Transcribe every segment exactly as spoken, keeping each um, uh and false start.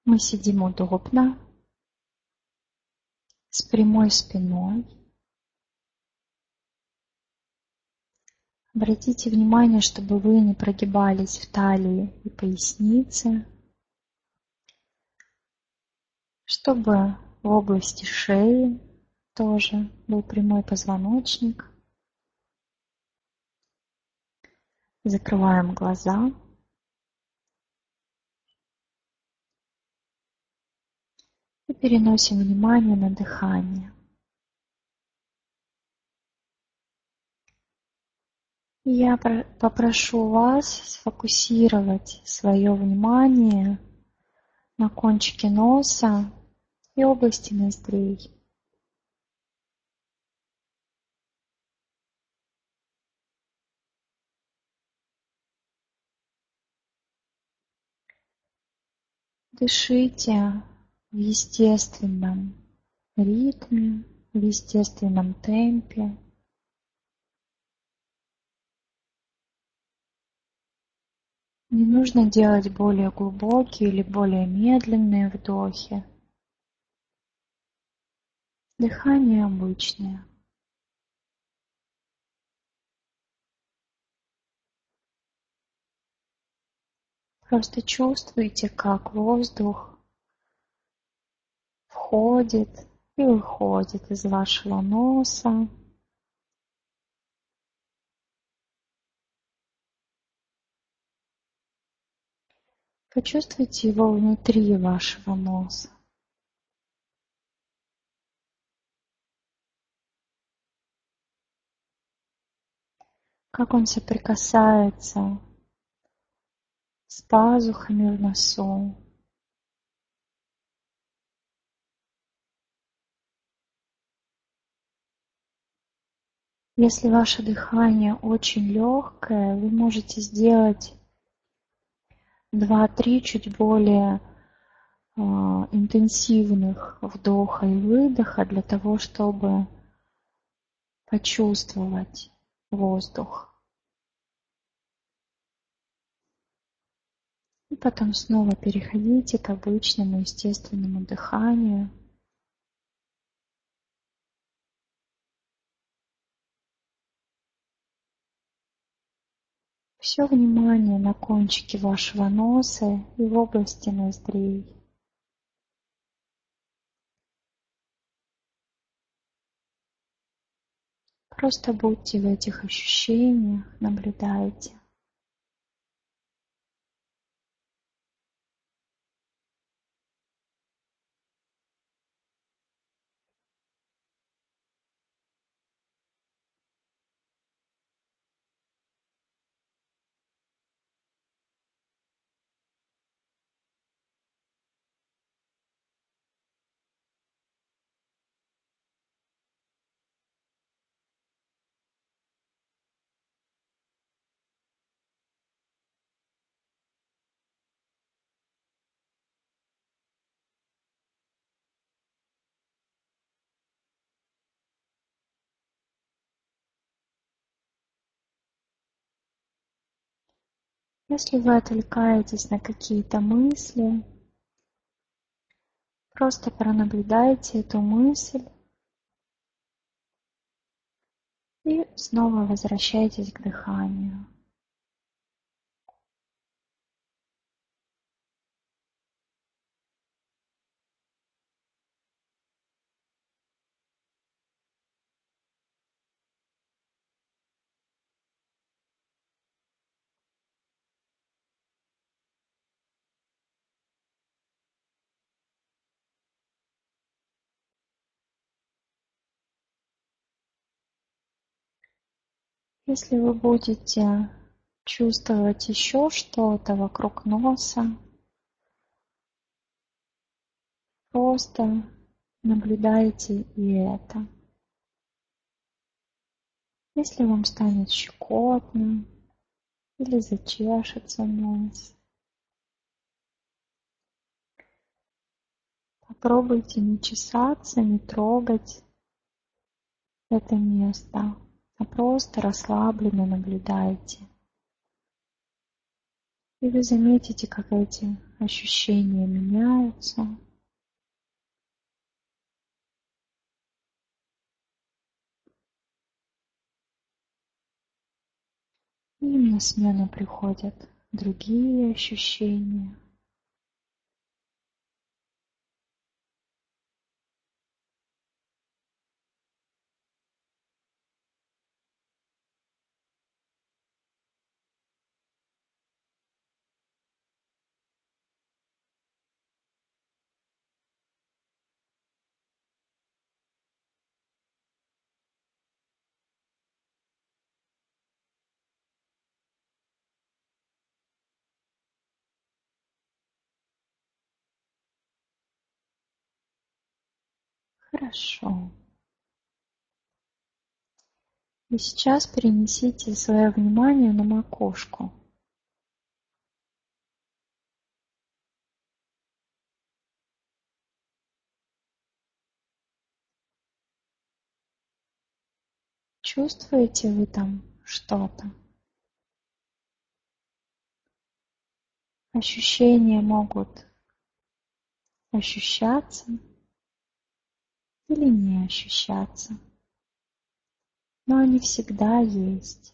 Мы сидим удобно, с прямой спиной. Обратите внимание, чтобы вы не прогибались в талии и пояснице, чтобы в области шеи тоже был прямой позвоночник. Закрываем глаза. И переносим внимание на дыхание. Я попрошу вас сфокусировать свое внимание на кончике носа и области ноздрей. Дышите в естественном ритме, в естественном темпе. Не нужно делать более глубокие или более медленные вдохи. Дыхание обычное. Просто чувствуйте, как воздух входит и выходит из вашего носа. Почувствуйте его внутри вашего носа. Как он соприкасается с пазухами в носу. Если ваше дыхание очень легкое, вы можете сделать два-три чуть более э, интенсивных вдоха и выдоха для того, чтобы почувствовать воздух. И потом снова переходите к обычному естественному дыханию. Все внимание на кончике вашего носа и в области ноздрей. Просто будьте в этих ощущениях, наблюдайте. Если вы отвлекаетесь на какие-то мысли, просто пронаблюдайте эту мысль и снова возвращайтесь к дыханию. Если вы будете чувствовать еще что-то вокруг носа, просто наблюдайте и это. Если вам станет щекотно или зачешется нос, попробуйте не чесаться, не трогать это место, а просто расслабленно наблюдайте. И вы заметите, как эти ощущения меняются. И им на смену приходят другие ощущения. Хорошо. И сейчас перенесите свое внимание на макушку. Чувствуете вы там что-то? Ощущения могут ощущаться или не ощущаться, но они всегда есть.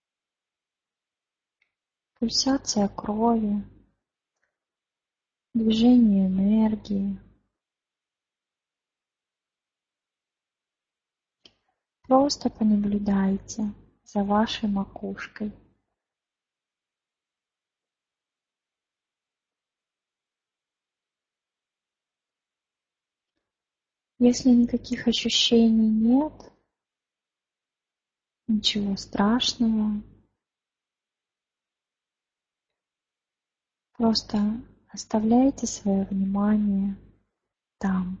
Пульсация крови, движение энергии. Просто понаблюдайте за вашей макушкой. Если никаких ощущений нет, ничего страшного, просто оставляйте свое внимание там.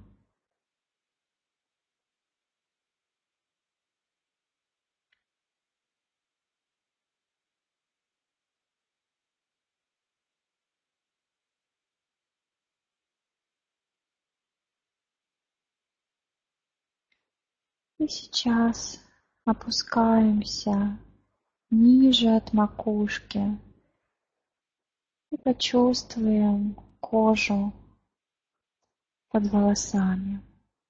И сейчас опускаемся ниже от макушки и почувствуем кожу под волосами.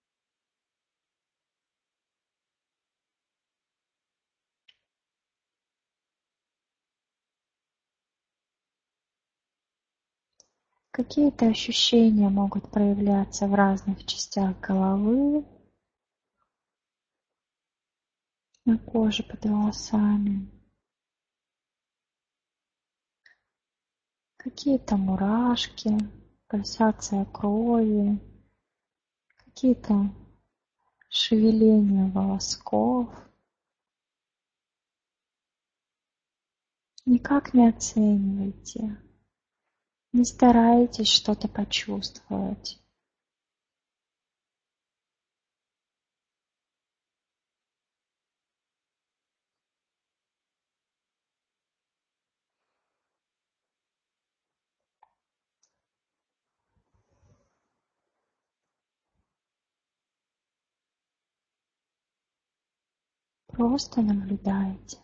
Какие-то ощущения могут проявляться в разных частях головы, на коже под волосами. Какие-то мурашки, пульсация крови, какие-то шевеления волосков. Никак не оценивайте, не старайтесь что-то почувствовать. Просто наблюдайте.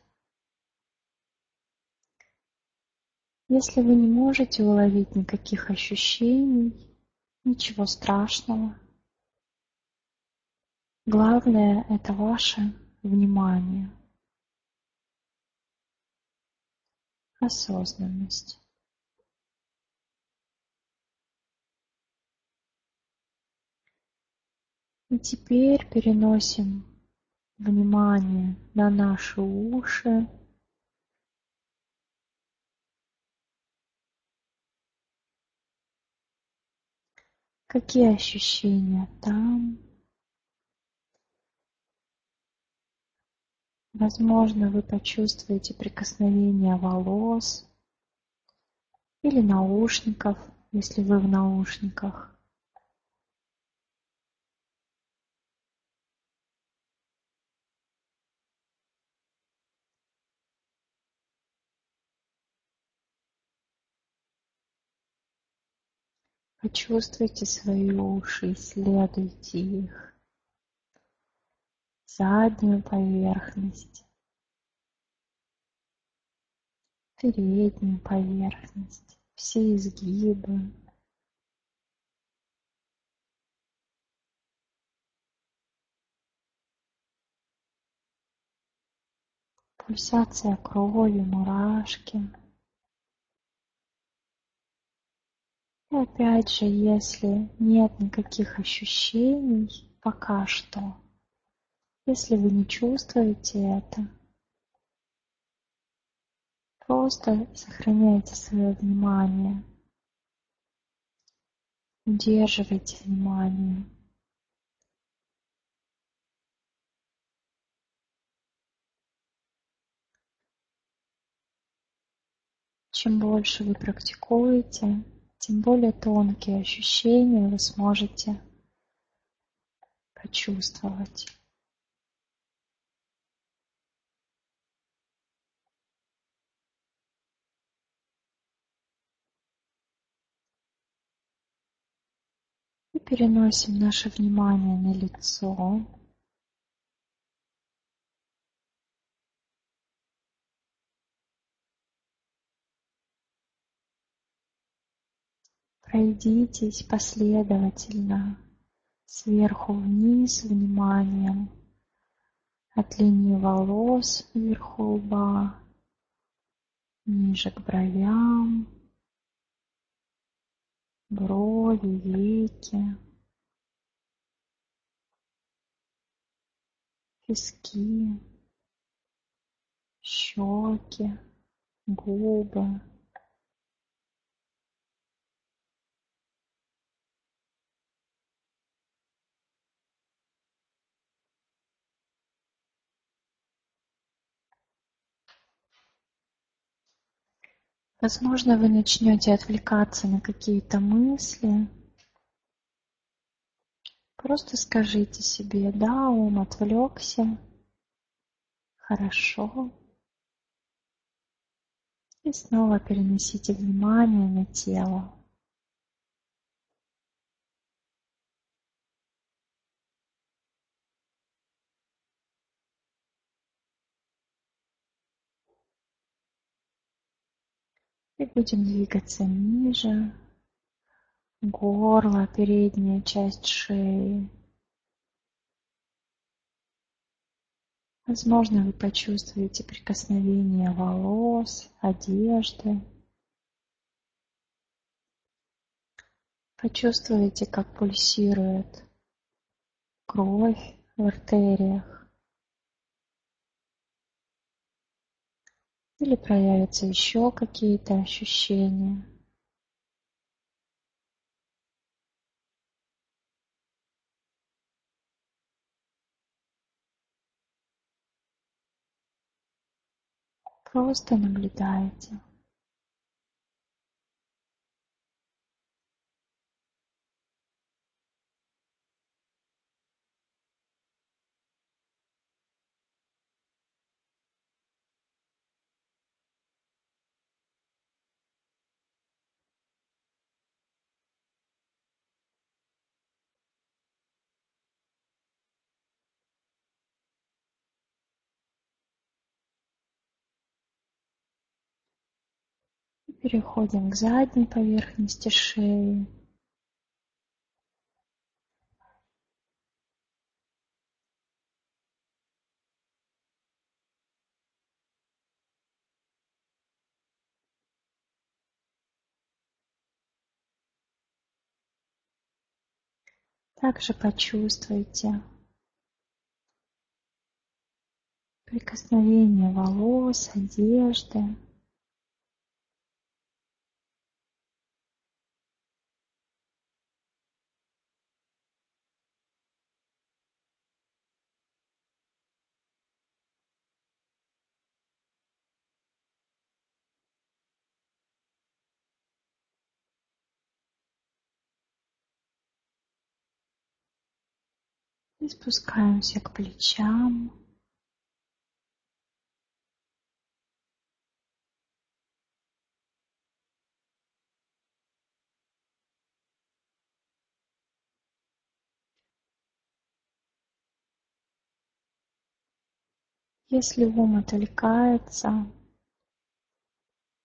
Если вы не можете уловить никаких ощущений, ничего страшного. Главное — это ваше внимание, осознанность. И теперь переносим внимание на наши уши. Какие ощущения там? Возможно, вы почувствуете прикосновение волос или наушников, если вы в наушниках. Почувствуйте свои уши, исследуйте их, заднюю поверхность, переднюю поверхность, все изгибы. Пульсация крови, мурашки. И опять же, если нет никаких ощущений пока что, если вы не чувствуете это, просто сохраняйте свое внимание, удерживайте внимание. Чем больше вы практикуете, тем более тонкие ощущения вы сможете почувствовать. И переносим наше внимание на лицо. Пройдитесь последовательно сверху вниз вниманием от линии волос вверху лба, ниже к бровям, брови, веки, виски, щеки, губы. Возможно, вы начнете отвлекаться на какие-то мысли. Просто скажите себе: да, ум отвлекся, хорошо. И снова перенесите внимание на тело. И будем двигаться ниже. Горло, передняя часть шеи. Возможно, вы почувствуете прикосновение волос, одежды. Почувствуете, как пульсирует кровь в артериях. Или проявятся еще какие-то ощущения. Просто наблюдайте. И переходим к задней поверхности шеи. Также почувствуйте прикосновение волос, одежды. И спускаемся к плечам. Если ум отвлекается,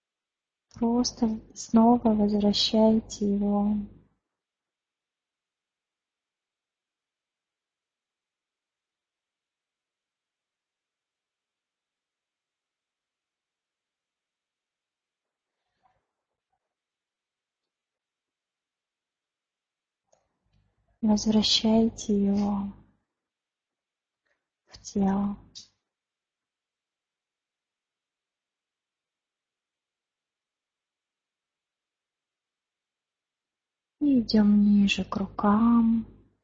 Просто снова возвращайте его. Возвращайте его в тело. И идем ниже к рукам.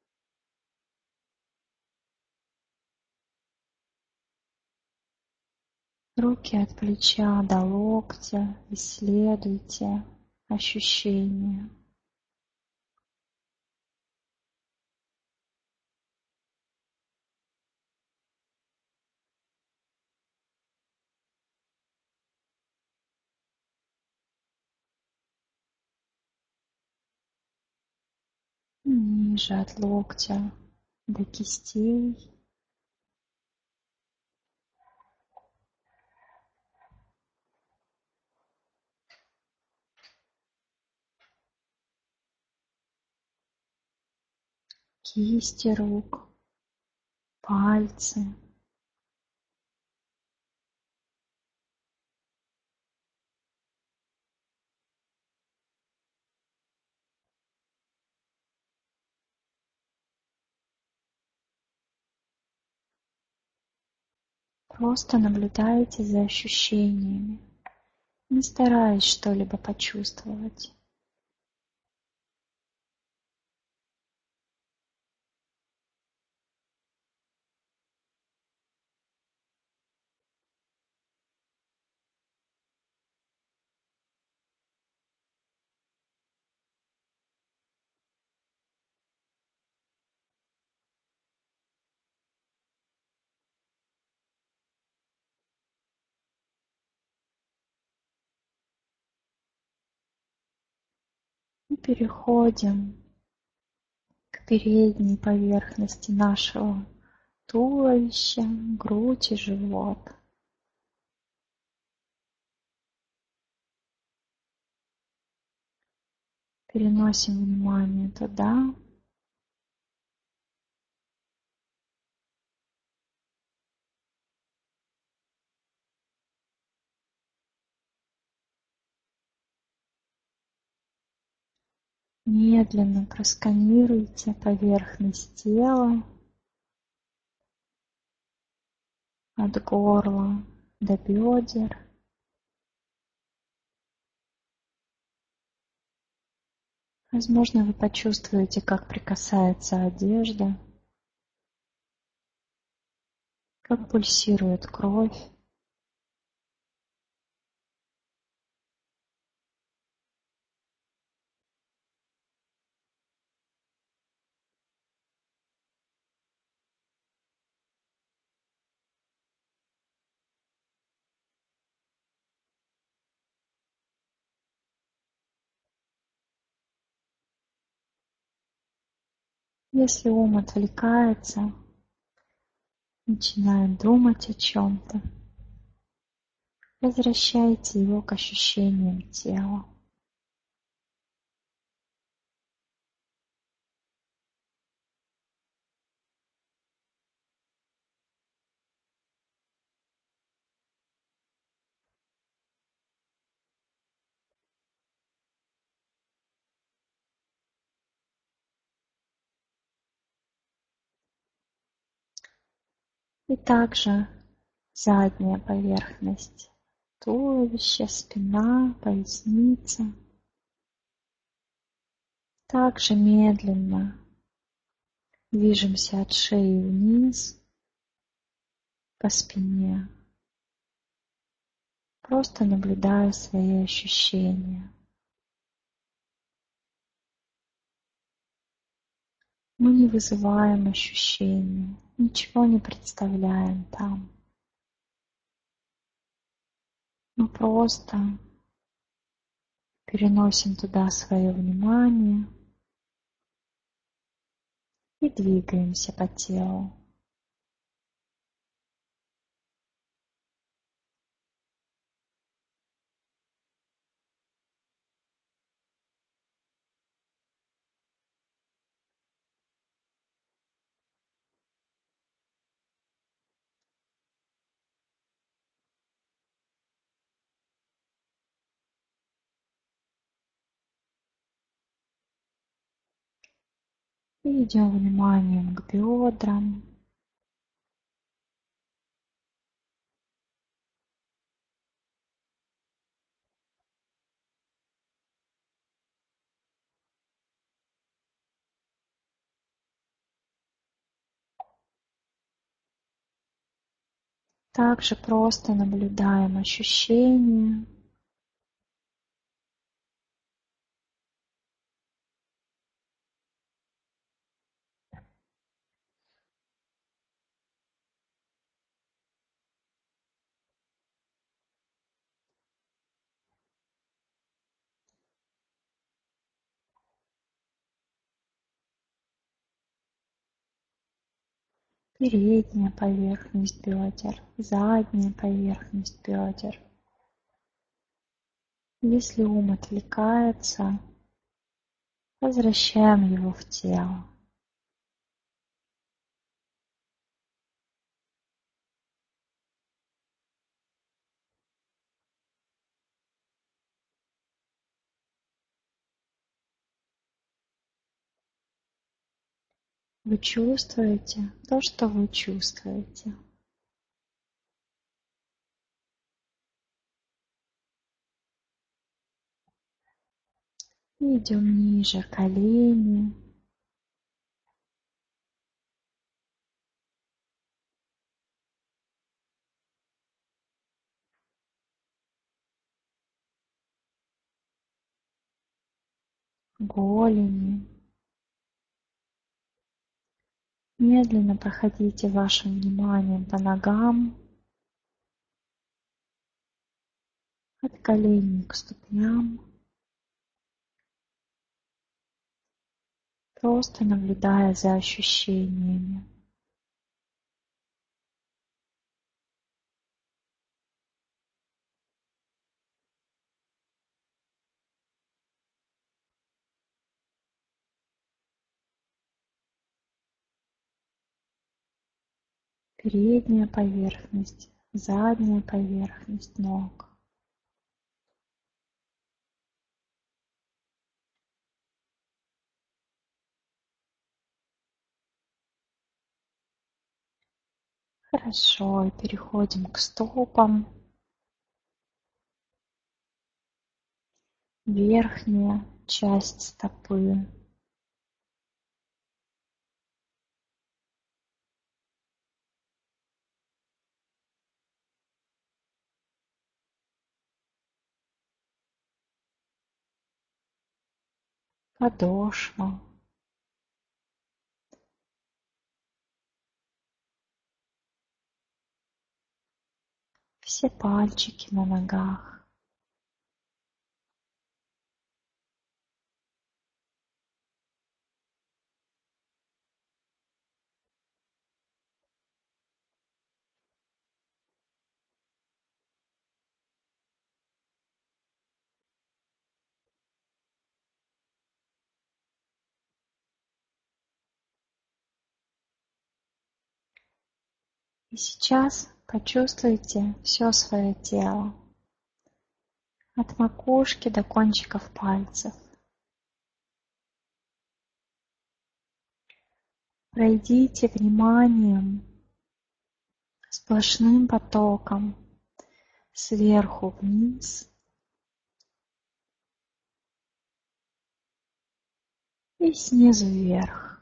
Руки от плеча до локтя. Исследуйте ощущения. Ниже от локтя до кистей. Кисти рук, пальцы. Просто наблюдайте за ощущениями, не стараясь что-либо почувствовать. И переходим к передней поверхности нашего туловища, грудь и живот. Переносим внимание туда. Медленно просканируйте поверхность тела от горла до бедер. Возможно, вы почувствуете, как прикасается одежда, как пульсирует кровь. Если ум отвлекается, начинает думать о чем-то, возвращайте его к ощущениям тела. И также задняя поверхность туловища, спина, поясница. Также медленно движемся от шеи вниз по спине, просто наблюдая свои ощущения. Мы не вызываем ощущения, ничего не представляем там. Мы просто переносим туда свое внимание и двигаемся по телу. И идем вниманием к бедрам. Также просто наблюдаем ощущения. Передняя поверхность бедер, задняя поверхность бедер. Если ум отвлекается, возвращаем его в тело. Вы чувствуете то, что вы чувствуете. И идем ниже колени. Голени. Медленно проходите вашим вниманием по ногам, от коленей к ступням, просто наблюдая за ощущениями. Передняя поверхность, задняя поверхность ног. Хорошо, и переходим к стопам. Верхняя часть стопы. Подошва. Все пальчики на ногах. И сейчас почувствуйте все свое тело. От макушки до кончиков пальцев. Пройдите вниманием сплошным потоком сверху вниз и снизу вверх.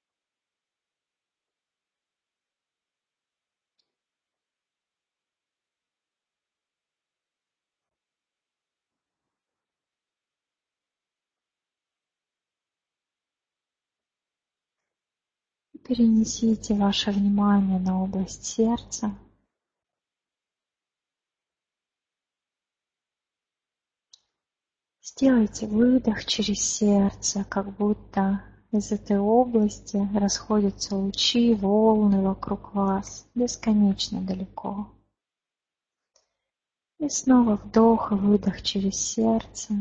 Перенесите ваше внимание на область сердца. Сделайте выдох через сердце, как будто из этой области расходятся лучи, волны вокруг вас, бесконечно далеко. И снова вдох и выдох через сердце.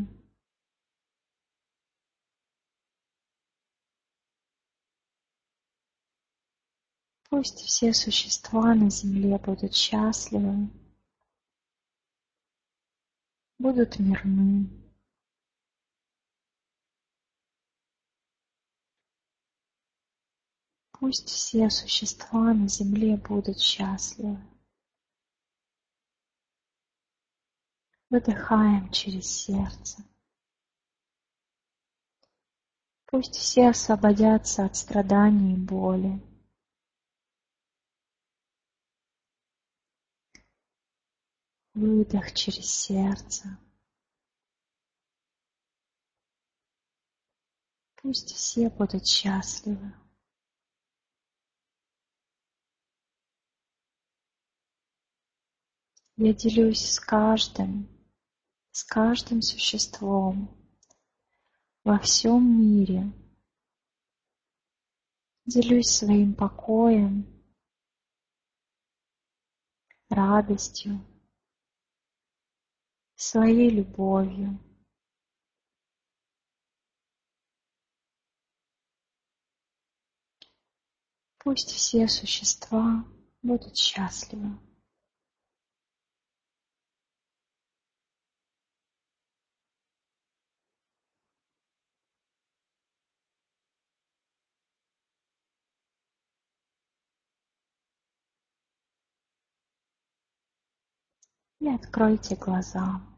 Пусть все существа на земле будут счастливы, будут мирны. Пусть все существа на земле будут счастливы. Выдыхаем через сердце. Пусть все освободятся от страданий и боли. Выдох через сердце. Пусть все будут счастливы. Я делюсь с каждым, с каждым существом во всем мире. Делюсь своим покоем, радостью, своей любовью. Пусть все существа будут счастливы. И откройте глаза.